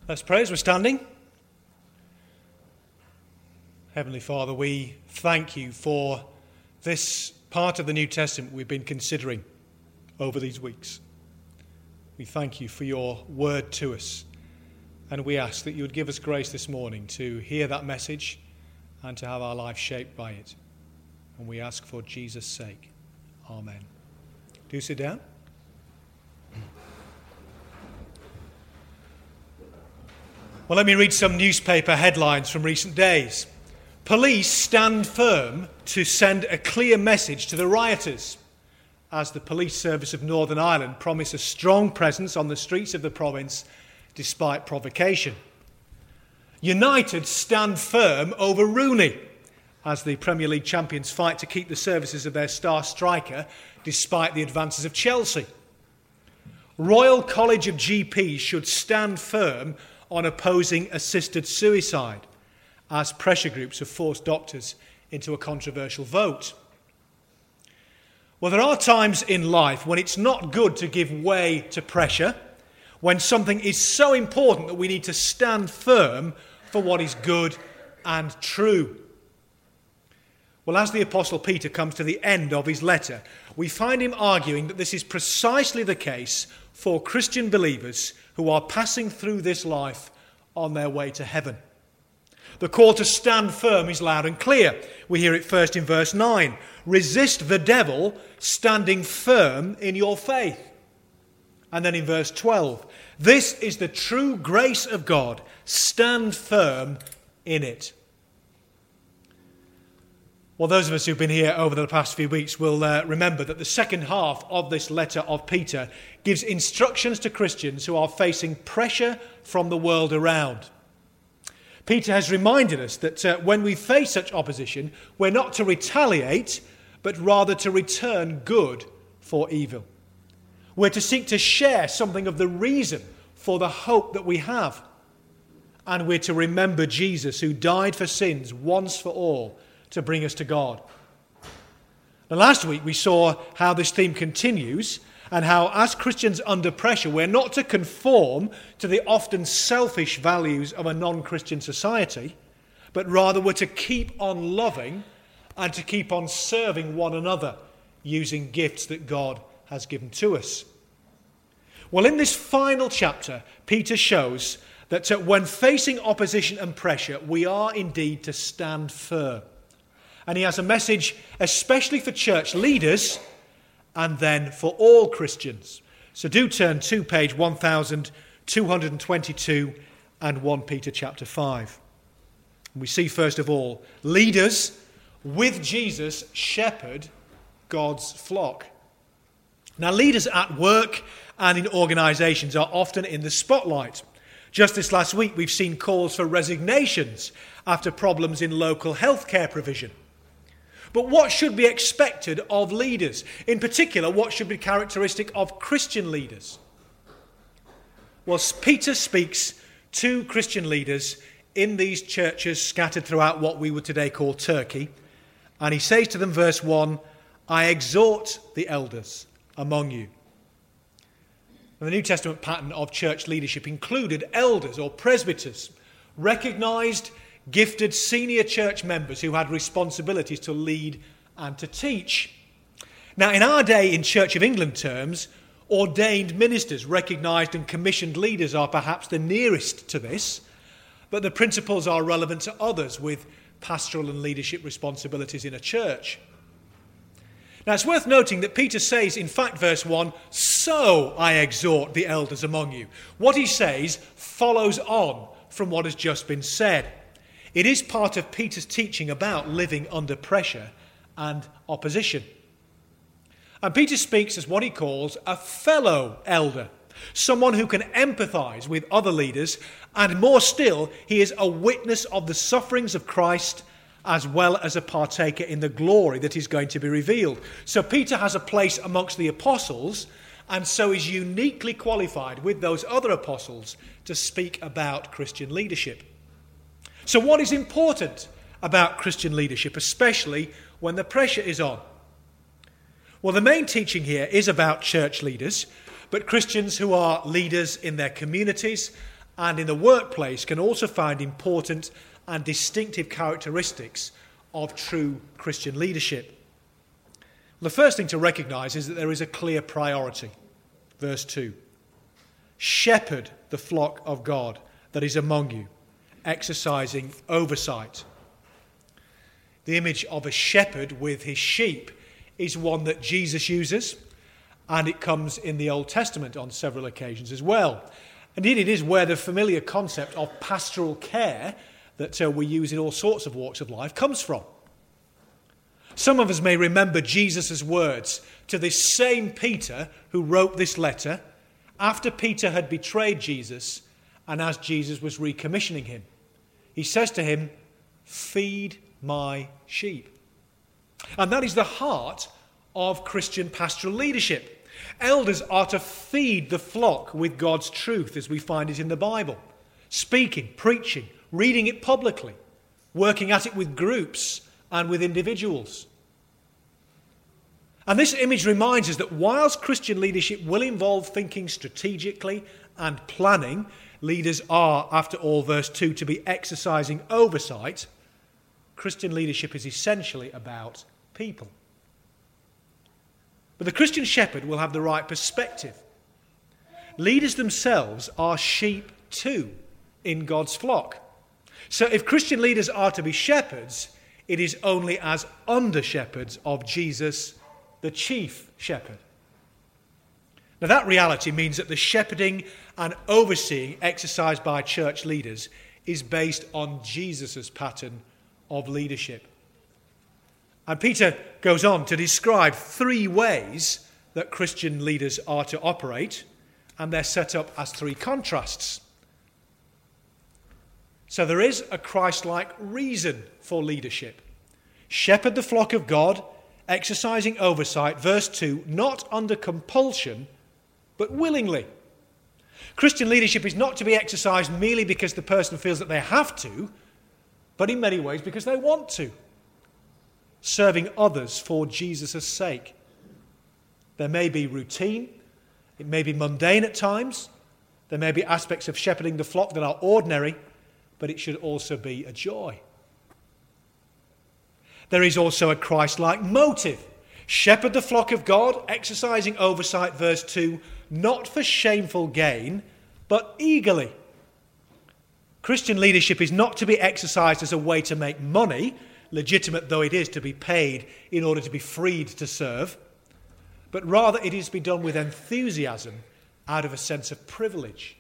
Let's pray as we're standing. Heavenly Father, we thank you for this part of the New Testament we've been considering over these weeks. We thank you for your word to us, and we ask that you would give us grace this morning to hear that message and to have our life shaped by it. And we ask for Jesus' sake. Amen. Do sit down. Well, let me read some newspaper headlines from recent days. Police stand firm to send a clear message to the rioters, as the police service of Northern Ireland promise a strong presence on the streets of the province despite provocation. United stand firm over Rooney, as the Premier League champions fight to keep the services of their star striker despite the advances of Chelsea. Royal College of GPs should stand firm on opposing assisted suicide, as pressure groups have forced doctors into a controversial vote. Well, there are times in life when it's not good to give way to pressure, when something is so important that we need to stand firm for what is good and true. Well, as the Apostle Peter comes to the end of his letter, we find him arguing that this is precisely the case for Christian believers who are passing through this life on their way to heaven. The call to stand firm is loud and clear. We hear it first in verse 9. Resist the devil, standing firm in your faith. And then in verse 12. This is the true grace of God. Stand firm in it. Well, those of us who've been here over the past few weeks will remember that the second half of this letter of Peter gives instructions to Christians who are facing pressure from the world around. Peter has reminded us that when we face such opposition, we're not to retaliate, but rather to return good for evil. We're to seek to share something of the reason for the hope that we have. And we're to remember Jesus, who died for sins once for all, to bring us to God. Now, last week we saw how this theme continues and how, as Christians under pressure, we're not to conform to the often selfish values of a non-Christian society, but rather we're to keep on loving and to keep on serving one another using gifts that God has given to us. Well, in this final chapter, Peter shows that when facing opposition and pressure, we are indeed to stand firm. And he has a message especially for church leaders and then for all Christians. So do turn to page 1222 and 1 Peter chapter 5. And we see first of all, leaders with Jesus shepherd God's flock. Now, leaders at work and in organisations are often in the spotlight. Just this last week, we've seen calls for resignations after problems in local healthcare provision. But what should be expected of leaders? In particular, what should be characteristic of Christian leaders? Well, Peter speaks to Christian leaders in these churches scattered throughout what we would today call Turkey. And he says to them, verse 1, I exhort the elders among you. And the New Testament pattern of church leadership included elders or presbyters, recognised gifted senior church members who had responsibilities to lead and to teach. Now, in our day, in Church of England terms, ordained ministers, recognised and commissioned leaders are perhaps the nearest to this, but the principles are relevant to others with pastoral and leadership responsibilities in a church. Now, it's worth noting that Peter says, in fact, verse 1, so I exhort the elders among you. What he says follows on from what has just been said. It is part of Peter's teaching about living under pressure and opposition. And Peter speaks as what he calls a fellow elder, someone who can empathise with other leaders, and more still, he is a witness of the sufferings of Christ as well as a partaker in the glory that is going to be revealed. So Peter has a place amongst the apostles, and so is uniquely qualified with those other apostles to speak about Christian leadership. So what is important about Christian leadership, especially when the pressure is on? Well, the main teaching here is about church leaders, but Christians who are leaders in their communities and in the workplace can also find important and distinctive characteristics of true Christian leadership. The first thing to recognize is that there is a clear priority. Verse 2. Shepherd the flock of God that is among you, exercising oversight. The image of a shepherd with his sheep is one that Jesus uses, and it comes in the Old Testament on several occasions as well. Indeed, it is where the familiar concept of pastoral care that we use in all sorts of walks of life comes from. Some of us may remember Jesus' words to this same Peter who wrote this letter after Peter had betrayed Jesus and as Jesus was recommissioning him. He says to him, "Feed my sheep." And that is the heart of Christian pastoral leadership. Elders are to feed the flock with God's truth as we find it in the Bible. Speaking, preaching, reading it publicly, working at it with groups and with individuals. And this image reminds us that whilst Christian leadership will involve thinking strategically and planning, leaders are, after all, verse 2, to be exercising oversight. Christian leadership is essentially about people. But the Christian shepherd will have the right perspective. Leaders themselves are sheep too in God's flock. So if Christian leaders are to be shepherds, it is only as under-shepherds of Jesus, the chief shepherd. Now that reality means that the shepherding and overseeing exercised by church leaders is based on Jesus' pattern of leadership. And Peter goes on to describe 3 ways that Christian leaders are to operate, and they're set up as 3 contrasts. So there is a Christ-like reason for leadership. Shepherd the flock of God, exercising oversight, verse 2, not under compulsion, but willingly. Christian leadership is not to be exercised merely because the person feels that they have to, but in many ways because they want to. Serving others for Jesus' sake. There may be routine, it may be mundane at times, there may be aspects of shepherding the flock that are ordinary, but it should also be a joy. There is also a Christ-like motive. Shepherd the flock of God, exercising oversight, verse 2, not for shameful gain, but eagerly. Christian leadership is not to be exercised as a way to make money, legitimate though it is to be paid in order to be freed to serve, but rather it is to be done with enthusiasm out of a sense of privilege.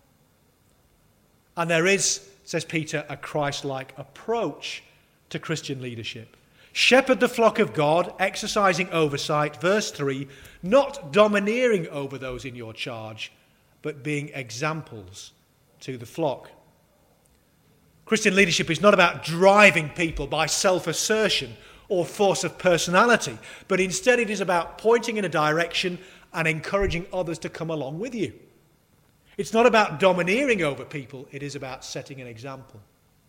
And there is, says Peter, a Christ-like approach to Christian leadership. Shepherd the flock of God, exercising oversight, verse 3, not domineering over those in your charge, but being examples to the flock. Christian leadership is not about driving people by self-assertion or force of personality, but instead it is about pointing in a direction and encouraging others to come along with you. It's not about domineering over people, it is about setting an example.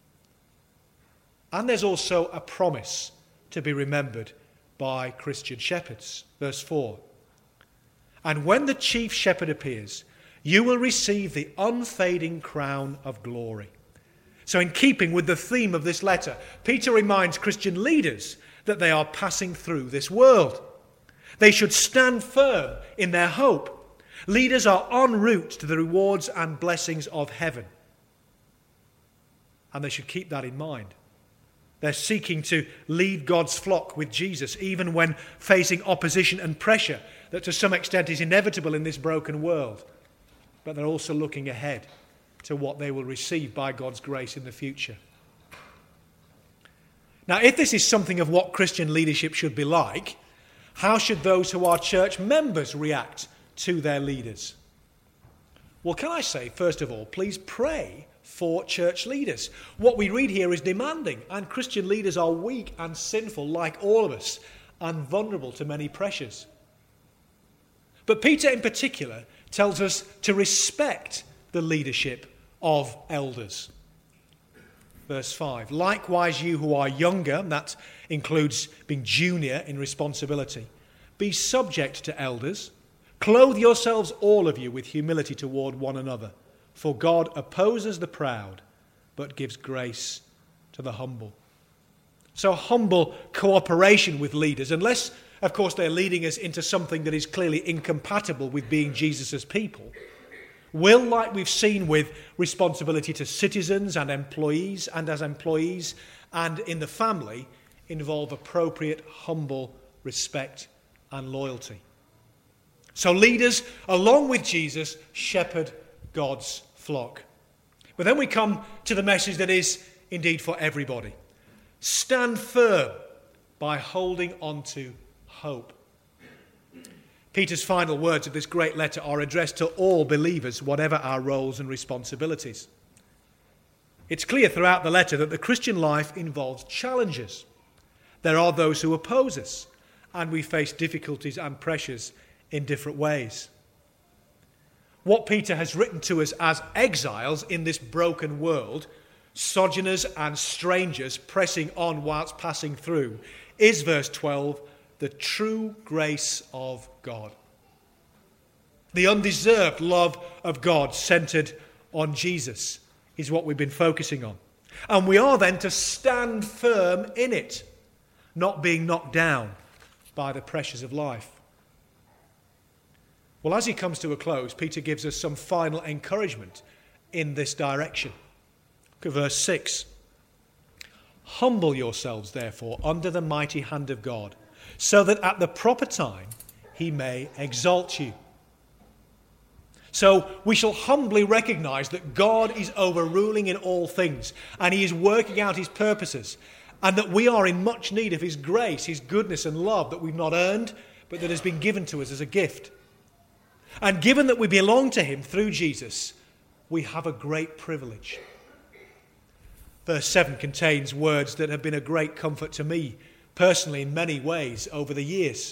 And there's also a promise to be remembered by Christian shepherds. Verse 4. And when the chief shepherd appears, you will receive the unfading crown of glory. So in keeping with the theme of this letter, Peter reminds Christian leaders that they are passing through this world. They should stand firm in their hope. Leaders are en route to the rewards and blessings of heaven. And they should keep that in mind. They're seeking to lead God's flock with Jesus, even when facing opposition and pressure that to some extent is inevitable in this broken world. But they're also looking ahead to what they will receive by God's grace in the future. Now, if this is something of what Christian leadership should be like, how should those who are church members react to their leaders? Well, can I say, first of all, please pray for church leaders. What we read here is demanding, and Christian leaders are weak and sinful like all of us, and vulnerable to many pressures. But Peter in particular tells us to respect the leadership of elders. Verse 5, likewise you who are younger, that includes being junior in responsibility, be subject to elders. Clothe yourselves all of you with humility toward one another. For God opposes the proud, but gives grace to the humble. So humble cooperation with leaders, unless, of course, they're leading us into something that is clearly incompatible with being Jesus' people, will, like we've seen with responsibility to citizens and employees and as employees and in the family, involve appropriate, humble respect and loyalty. So leaders, along with Jesus, shepherd God's flock. But then we come to the message that is indeed for everybody. Stand firm by holding on to hope. Peter's final words of this great letter are addressed to all believers, whatever our roles and responsibilities. It's clear throughout the letter that the Christian life involves challenges. There are those who oppose us, and we face difficulties and pressures in different ways. What Peter has written to us as exiles in this broken world, sojourners and strangers pressing on whilst passing through, is, verse 12, the true grace of God. The undeserved love of God centered on Jesus is what we've been focusing on. And we are then to stand firm in it, not being knocked down by the pressures of life. Well, as he comes to a close, Peter gives us some final encouragement in this direction. Look at verse 6. Humble yourselves, therefore, under the mighty hand of God, so that at the proper time he may exalt you. So we shall humbly recognize that God is overruling in all things, and he is working out his purposes, and that we are in much need of his grace, his goodness and love that we've not earned, but that has been given to us as a gift. And given that we belong to him through Jesus, we have a great privilege. Verse 7 contains words that have been a great comfort to me personally in many ways over the years.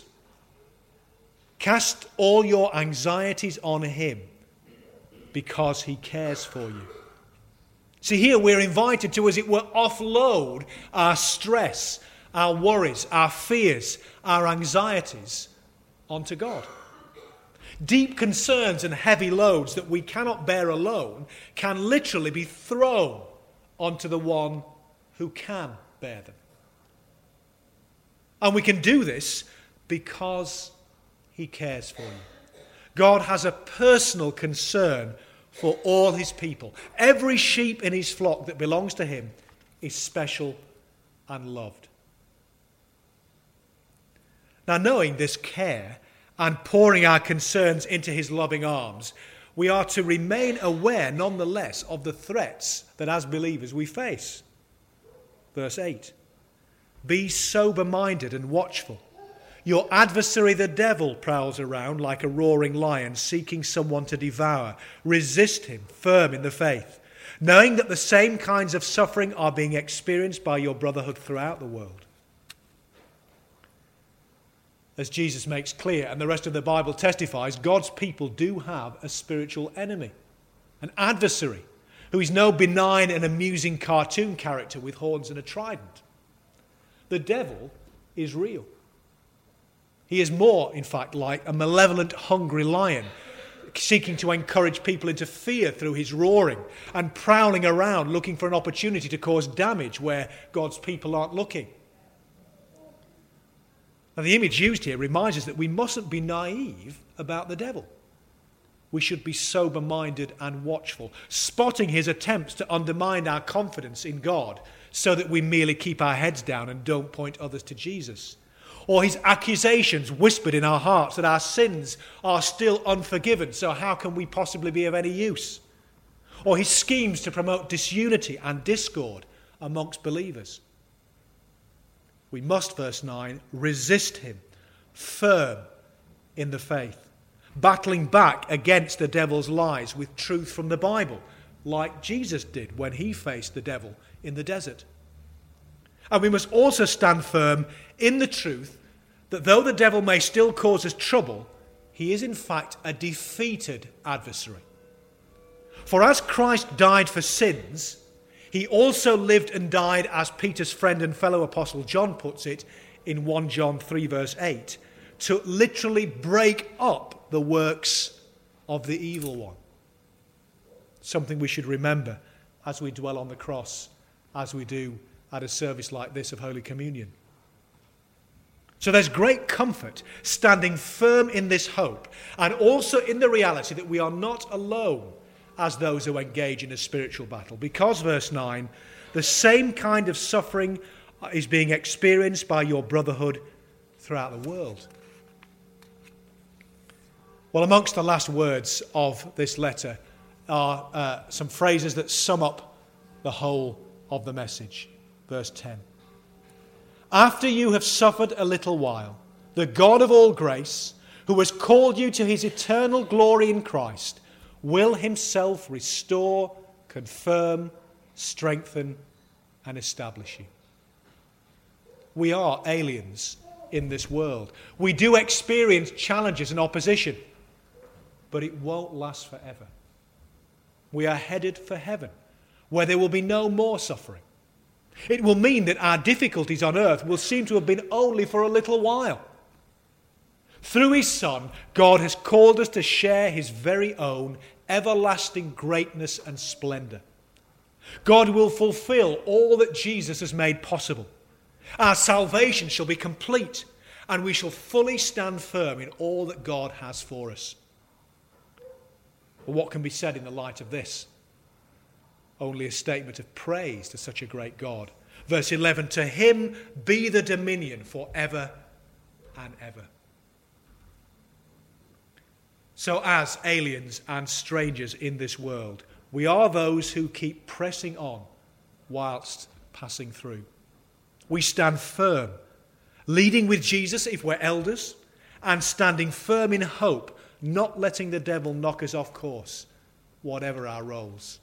Cast all your anxieties on him because he cares for you. See, here we're invited to, as it were, offload our stress, our worries, our fears, our anxieties onto God. Deep concerns and heavy loads that we cannot bear alone can literally be thrown onto the one who can bear them. And we can do this because he cares for you. God has a personal concern for all his people. Every sheep in his flock that belongs to him is special and loved. Now, knowing this care and pouring our concerns into his loving arms, we are to remain aware nonetheless of the threats that as believers we face. Verse 8, be sober-minded and watchful. Your adversary the devil prowls around like a roaring lion seeking someone to devour. Resist him, firm in the faith, knowing that the same kinds of suffering are being experienced by your brotherhood throughout the world. As Jesus makes clear, and the rest of the Bible testifies, God's people do have a spiritual enemy, an adversary, who is no benign and amusing cartoon character with horns and a trident. The devil is real. He is more, in fact, like a malevolent, hungry lion, seeking to encourage people into fear through his roaring and prowling around looking for an opportunity to cause damage where God's people aren't looking. Now, the image used here reminds us that we mustn't be naive about the devil. We should be sober-minded and watchful, spotting his attempts to undermine our confidence in God so that we merely keep our heads down and don't point others to Jesus. Or his accusations whispered in our hearts that our sins are still unforgiven, so how can we possibly be of any use? Or his schemes to promote disunity and discord amongst believers. We must, verse 9, resist him, firm in the faith, battling back against the devil's lies with truth from the Bible, like Jesus did when he faced the devil in the desert. And we must also stand firm in the truth that though the devil may still cause us trouble, he is in fact a defeated adversary. For as Christ died for sins, he also lived and died, as Peter's friend and fellow apostle John puts it in 1 John 3 verse 8, to literally break up the works of the evil one. something we should remember as we dwell on the cross, as we do at a service like this of Holy Communion. So there's great comfort standing firm in this hope, and also in the reality that we are not alone as those who engage in a spiritual battle, because, verse 9, the same kind of suffering is being experienced by your brotherhood throughout the world. Well, amongst the last words of this letter are some phrases that sum up the whole of the message. Verse 10. After you have suffered a little while, the God of all grace, who has called you to his eternal glory in Christ, will himself restore, confirm, strengthen, and establish you. We are aliens in this world. We do experience challenges and opposition, but it won't last forever. We are headed for heaven, where there will be no more suffering. It will mean that our difficulties on earth will seem to have been only for a little while. Through his Son, God has called us to share his very own everlasting greatness and splendor. God will fulfill all that Jesus has made possible. Our salvation shall be complete, and we shall fully stand firm in all that God has for us. Well, what can be said in the light of this? Only a statement of praise to such a great God. Verse 11, to him be the dominion forever and ever. So as aliens and strangers in this world, we are those who keep pressing on whilst passing through. We stand firm, leading with Jesus if we're elders, and standing firm in hope, not letting the devil knock us off course, whatever our roles.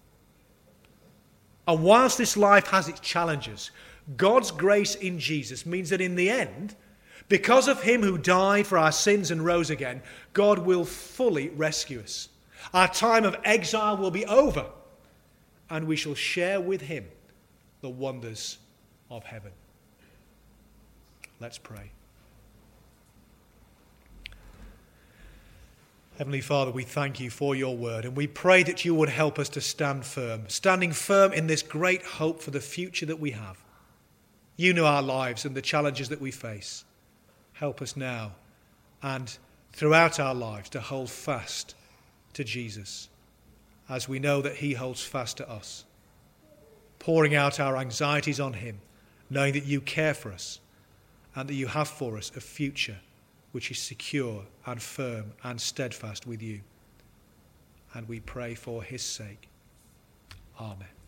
And whilst this life has its challenges, God's grace in Jesus means that in the end, because of him who died for our sins and rose again, God will fully rescue us. Our time of exile will be over, and we shall share with him the wonders of heaven. Let's pray. Heavenly Father, we thank you for your word, and we pray that you would help us to stand firm, standing firm in this great hope for the future that we have. You know our lives and the challenges that we face. Help us now and throughout our lives to hold fast to Jesus, as we know that he holds fast to us, pouring out our anxieties on him, knowing that you care for us and that you have for us a future which is secure and firm and steadfast with you. And we pray for his sake. Amen.